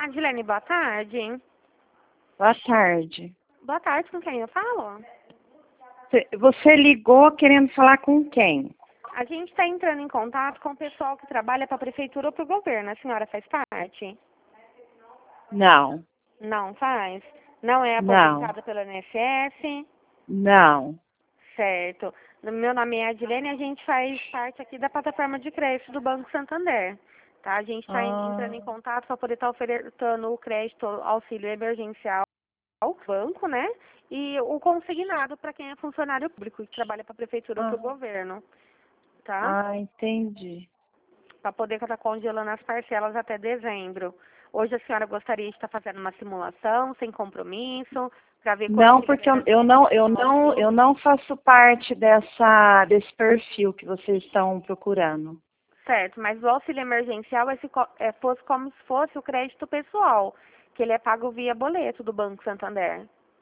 Adilene, boa tarde. Boa tarde. Boa tarde, com quem eu falo? Você ligou querendo falar com quem? A gente está entrando em contato com o pessoal que trabalha para a prefeitura ou para o governo. A senhora faz parte? Não. Não faz? Não é Não. aposentada pelo INSS? Não. Certo. Meu nome é Adilene e a gente faz parte aqui da plataforma de crédito do Banco Santander. Tá? A gente está entrando em contato para poder estar ofertando o crédito auxílio emergencial ao banco, né? E o consignado para quem é funcionário público que trabalha para a prefeitura ou para o governo. Tá? Entendi. Para poder estar congelando as parcelas até dezembro. Hoje a senhora gostaria de estar fazendo uma simulação sem compromisso, para ver quanto Não, que porque libera eu não faço parte desse perfil que vocês estão procurando. Certo, mas o auxílio emergencial fosse como se fosse o crédito pessoal, que ele é pago via boleto do Banco Santander.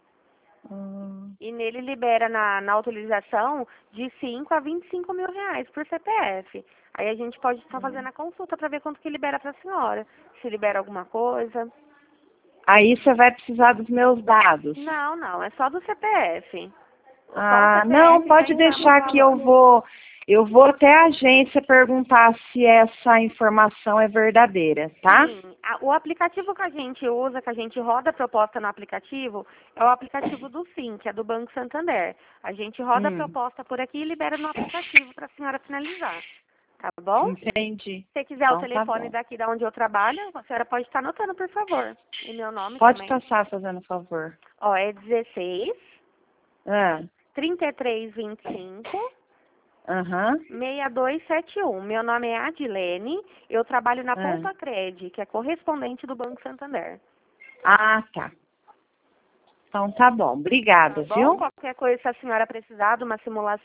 E nele libera na autorização de 5 a 25 mil reais por CPF. Aí a gente pode estar fazendo a consulta para ver quanto que libera para a senhora. Se libera alguma coisa. Aí você vai precisar dos meus dados. Não, não, é só do CPF. Não, pode deixar que eu vou até a agência perguntar se essa informação é verdadeira, tá? Sim, o aplicativo que a gente usa, que a gente roda a proposta no aplicativo, é o aplicativo do Sim, que é do Banco Santander. A gente roda a proposta por aqui e libera no aplicativo para a senhora finalizar. Tá bom? Entendi. Se você quiser o Então tá telefone bom. daqui da onde eu trabalho, a senhora pode estar anotando, por favor. E meu nome Pode também. passar, fazendo favor. Ó, é 16 Ah, 3325 aham. 6271. Meu nome é Adilene, eu trabalho na Ponta Cred, que é correspondente do Banco Santander. Tá. Então tá bom. Obrigada, Tá bom? viu? Qualquer coisa, se a senhora precisar de uma simulação,